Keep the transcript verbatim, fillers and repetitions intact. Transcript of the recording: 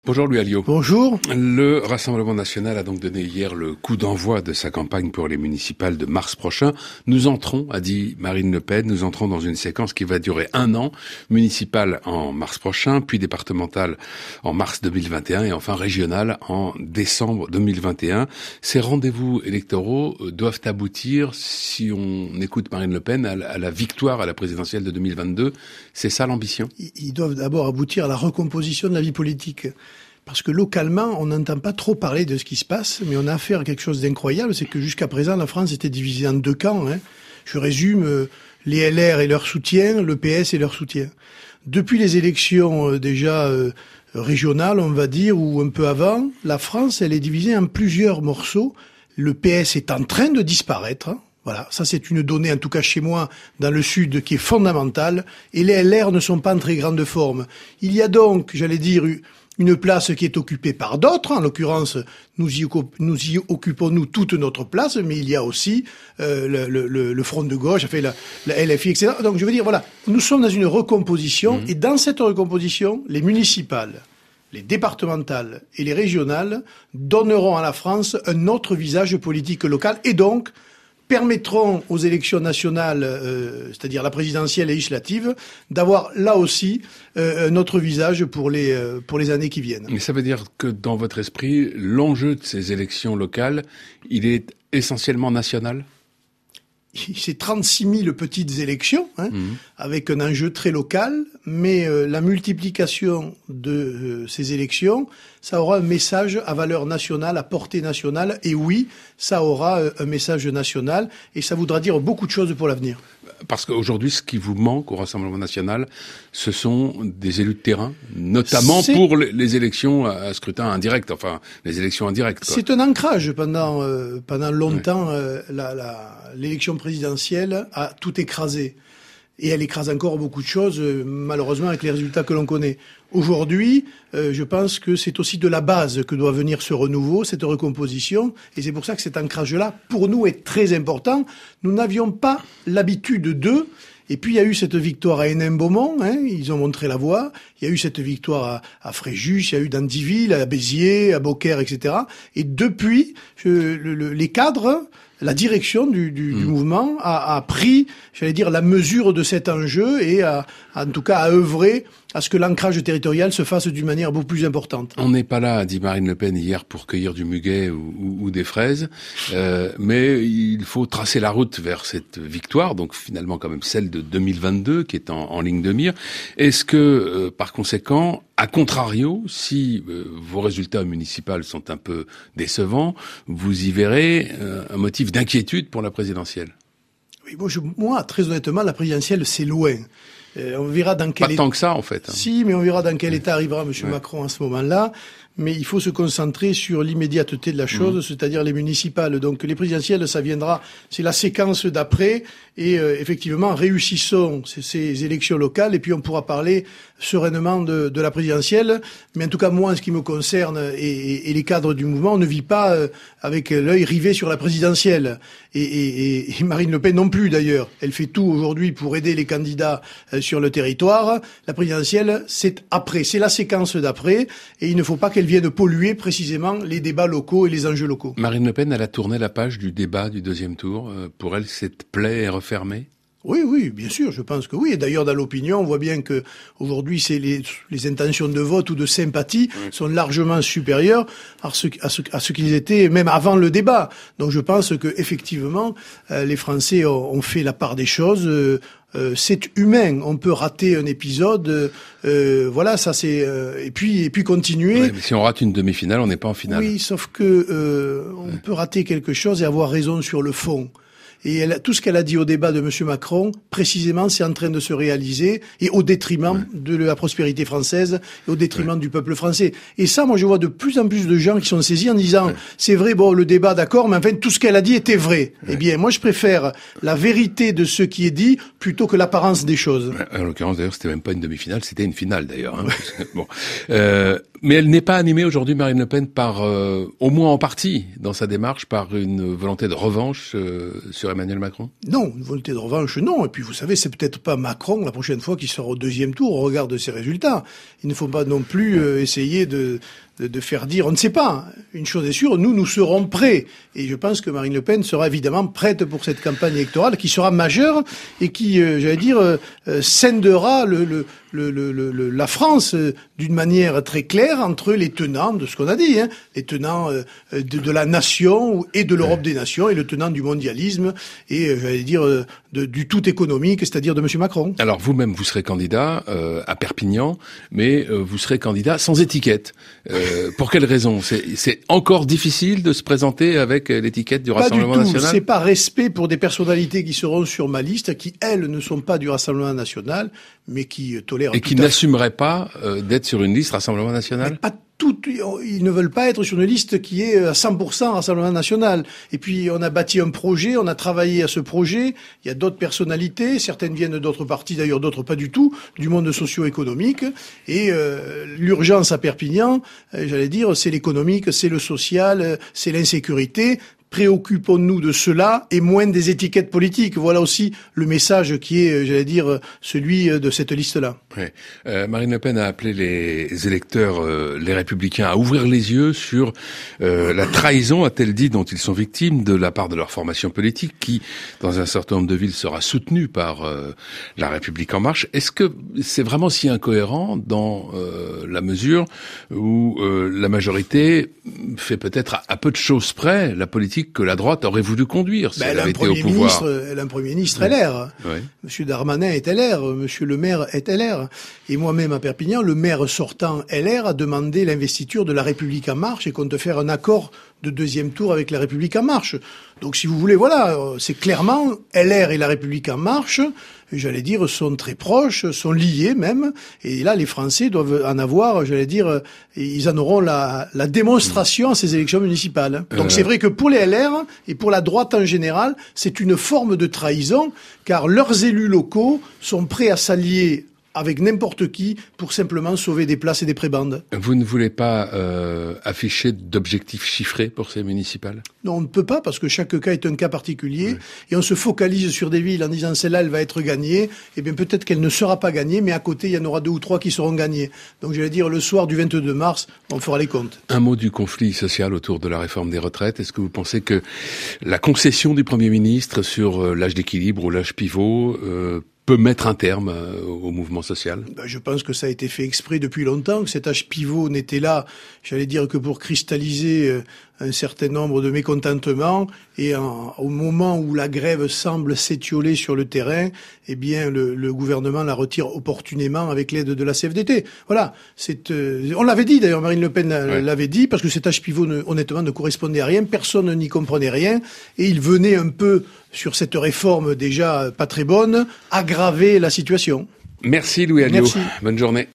Bonjour Louis Alliot. Bonjour. Le Rassemblement national a donc donné hier le coup d'envoi de sa campagne pour les municipales de mars prochain. Nous entrons, a dit Marine Le Pen, nous entrons dans une séquence qui va durer un an, municipale en mars prochain, puis départementale en mars deux mille vingt et un et enfin régionale en décembre deux mille vingt et un. Ces rendez-vous électoraux doivent aboutir, si on écoute Marine Le Pen, à la victoire à la présidentielle de deux mille vingt-deux. C'est ça l'ambition ? Ils doivent d'abord aboutir à la recomposition de la vie politique. Parce que localement, on n'entend pas trop parler de ce qui se passe, mais on a affaire à quelque chose d'incroyable, c'est que jusqu'à présent, la France était divisée en deux camps. Hein. Je résume, euh, les L R et leur soutien, le P S et leur soutien. Depuis les élections euh, déjà euh, régionales, on va dire, ou un peu avant, la France, elle est divisée en plusieurs morceaux. Le P S est en train de disparaître. Hein. Voilà, ça c'est une donnée, en tout cas chez moi, dans le Sud, qui est fondamentale. Et les L R ne sont pas en très grande forme. Il y a donc, j'allais dire, une place qui est occupée par d'autres. En l'occurrence, nous y, nous y occupons nous toute notre place, mais il y a aussi euh, le, le, le Front de gauche, enfin la, la L F I, et cetera. Donc je veux dire, voilà, nous sommes dans une recomposition, mmh. et dans cette recomposition, les municipales, les départementales et les régionales donneront à la France un autre visage politique local, et donc permettront aux élections nationales, euh, c'est-à-dire la présidentielle et législative, d'avoir là aussi euh, un autre visage pour les euh, pour les années qui viennent. Mais ça veut dire que dans votre esprit, l'enjeu de ces élections locales, il est essentiellement national ? C'est trente-six mille petites élections, hein, mmh. avec un enjeu très local, mais euh, la multiplication de euh, ces élections, ça aura un message à valeur nationale, à portée nationale, et oui, ça aura euh, un message national, et ça voudra dire beaucoup de choses pour l'avenir. Parce qu'aujourd'hui, ce qui vous manque au Rassemblement national, ce sont des élus de terrain, notamment c'est... pour les élections à scrutin indirect, enfin, les élections indirectes. Quoi. C'est un ancrage pendant euh, pendant longtemps. Ouais. Euh, la, la, l'élection présidentielle a tout écrasé. Et elle écrase encore beaucoup de choses, euh, malheureusement, avec les résultats que l'on connaît. Aujourd'hui, euh, je pense que c'est aussi de la base que doit venir ce renouveau, cette recomposition. Et c'est pour ça que cet ancrage-là, pour nous, est très important. Nous n'avions pas l'habitude d'eux. Et puis, il y a eu cette victoire à Hénin-Beaumont, hein, ils ont montré la voie. Il y a eu cette victoire à, à Fréjus, il y a eu dans Diville, à Béziers, à Beaucaire, et cetera. Et depuis, je, le, le, les cadres, la direction du, du, mmh. du mouvement a, a pris, j'allais dire, la mesure de cet enjeu et a, en tout cas, a œuvré à ce que l'ancrage territorial se fasse d'une manière beaucoup plus importante. On n'est pas là, a dit Marine Le Pen hier, pour cueillir du muguet ou, ou, ou des fraises, euh, mais il faut tracer la route vers cette victoire, donc finalement quand même celle de deux mille vingt-deux qui est en, en ligne de mire. Est-ce que, euh, par conséquent, à contrario, si euh, vos résultats municipaux sont un peu décevants, vous y verrez euh, un motif d'inquiétude pour la présidentielle? Oui, moi, je, moi très honnêtement, la présidentielle, c'est loin. Euh, on verra dans quel Pas tant que ça, en fait. Hein. Si, mais on verra dans quel état arrivera M. Ouais. Macron à ce moment-là. Mais il faut se concentrer sur l'immédiateté de la chose, mmh. c'est-à-dire les municipales. Donc les présidentielles, ça viendra, c'est la séquence d'après. Et euh, effectivement, réussissons ces, ces élections locales et puis on pourra parler sereinement de, de la présidentielle. Mais en tout cas, moi, en ce qui me concerne et, et, et les cadres du mouvement, on ne vit pas euh, avec l'œil rivé sur la présidentielle. Et, et, et Marine Le Pen non plus, d'ailleurs. Elle fait tout aujourd'hui pour aider les candidats euh, sur le territoire. La présidentielle, c'est après, c'est la séquence d'après. Et il ne faut pas qu'elle vienne polluer précisément les débats locaux et les enjeux locaux. Marine Le Pen, elle a tourné la page du débat du deuxième tour. Pour elle, cette plaie est refermée ? Oui, oui, bien sûr, je pense que oui. Et d'ailleurs, dans l'opinion, on voit bien que aujourd'hui, c'est les, les intentions de vote ou de sympathie oui. sont largement supérieures à ce, à ce, à ce qu'ils étaient même avant le débat. Donc, je pense que effectivement, euh, les Français ont, ont fait la part des choses. Euh, Euh, c'est humain, on peut rater un épisode, euh, voilà, ça c'est euh, et puis et puis continuer. Ouais, mais si on rate une demi-finale, on n'est pas en finale. Oui, sauf que euh, on ouais. peut rater quelque chose et avoir raison sur le fond. Et elle, tout ce qu'elle a dit au débat de M. Macron, précisément, c'est en train de se réaliser, et au détriment ouais. de la prospérité française, et au détriment ouais. du peuple français. Et ça, moi, je vois de plus en plus de gens qui sont saisis en disant, ouais. c'est vrai, bon, le débat, d'accord, mais enfin, tout ce qu'elle a dit était vrai. Ouais. Eh bien, moi, je préfère la vérité de ce qui est dit, plutôt que l'apparence des choses. Ouais. En l'occurrence, d'ailleurs, c'était même pas une demi-finale, c'était une finale, d'ailleurs. Hein, ouais. Bon. Euh, mais elle n'est pas animée aujourd'hui, Marine Le Pen, par, euh, au moins en partie, dans sa démarche, par une volonté de revanche euh, sur Emmanuel Macron? Non, une volonté de revanche, non. Et puis vous savez, c'est peut-être pas Macron la prochaine fois qui sera au deuxième tour au regard de ses résultats. Il ne faut pas non plus euh, essayer de, de, de faire dire, on ne sait pas. Une chose est sûre, nous, nous serons prêts. Et je pense que Marine Le Pen sera évidemment prête pour cette campagne électorale qui sera majeure et qui, euh, j'allais dire, euh, euh, scindera le, le, le, le, le, la France euh, d'une manière très claire entre les tenants de ce qu'on a dit, hein, les tenants euh, de, de la nation et de l'Europe des nations et le tenant du mondialisme et, euh, j'allais dire, euh, de, du tout économique, c'est-à-dire de M. Macron. Alors vous-même, vous serez candidat euh, à Perpignan, mais euh, vous serez candidat sans étiquette. Euh, pour quelle raison? C'est, c'est encore difficile de se présenter avec l'étiquette du Rassemblement national? Pas du tout. national? C'est par respect pour des personnalités qui seront sur ma liste, qui elles ne sont pas du Rassemblement national, mais qui euh, tolèrent. Et qui n'assumeraient pas euh, d'être sur une liste Rassemblement national? Mais pas tout, ils ne veulent pas être sur une liste qui est à cent pour cent Rassemblement national. Et puis on a bâti un projet, on a travaillé à ce projet. Il y a d'autres personnalités, certaines viennent d'autres partis, d'ailleurs d'autres pas du tout, du monde socio-économique. Et euh, l'urgence à Perpignan, euh, j'allais dire, c'est l'économique, c'est le social, c'est l'insécurité. Préoccupons-nous de cela et moins des étiquettes politiques. Voilà aussi le message qui est, j'allais dire, celui de cette liste-là. Ouais. Euh, Marine Le Pen a appelé les électeurs, euh, les Républicains, à ouvrir les yeux sur euh, la trahison, a-t-elle dit, dont ils sont victimes de la part de leur formation politique, qui, dans un certain nombre de villes, sera soutenue par euh, La République En Marche. Est-ce que c'est vraiment si incohérent dans euh, la mesure où euh, la majorité fait peut-être à, à peu de choses près la politique que la droite aurait voulu conduire si ben, elle, elle avait été au pouvoir. Ministre, elle a un Premier ministre L R. Oui. Monsieur Darmanin est L R, Monsieur le maire est L R. Et moi-même à Perpignan, le maire sortant L R a demandé l'investiture de La République En Marche et compte faire un accord de deuxième tour avec La République En Marche. Donc si vous voulez, voilà, c'est clairement L R et La République En Marche, j'allais dire, sont très proches, sont liés même. Et là, les Français doivent en avoir, j'allais dire, ils en auront la, la démonstration à ces élections municipales. Donc euh... c'est vrai que pour les L R et pour la droite en général, c'est une forme de trahison, car leurs élus locaux sont prêts à s'allier avec n'importe qui pour simplement sauver des places et des prébendes. Vous ne voulez pas euh, afficher d'objectifs chiffrés pour ces municipales? Non, on ne peut pas, parce que chaque cas est un cas particulier, oui. Et on se focalise sur des villes en disant celle-là, elle va être gagnée, et bien peut-être qu'elle ne sera pas gagnée, mais à côté, il y en aura deux ou trois qui seront gagnées. Donc j'allais dire, le soir du vingt-deux mars, on fera les comptes. Un mot du conflit social autour de la réforme des retraites. Est-ce que vous pensez que la concession du Premier ministre sur l'âge d'équilibre ou l'âge pivot euh, peut mettre un terme euh, au mouvement social? Ben, je pense que ça a été fait exprès depuis longtemps, que cet âge pivot n'était là, j'allais dire, que pour cristalliser euh, un certain nombre de mécontentements, et en, au moment où la grève semble s'étioler sur le terrain, eh bien le, le gouvernement la retire opportunément avec l'aide de la C F D T. Voilà, c'est, euh, on l'avait dit d'ailleurs, Marine Le Pen ouais. l'avait dit, parce que cet âge pivot ne, honnêtement ne correspondait à rien, personne n'y comprenait rien, et il venait un peu, sur cette réforme déjà pas très bonne, aggraver la situation. Merci Louis Alliot. Bonne journée.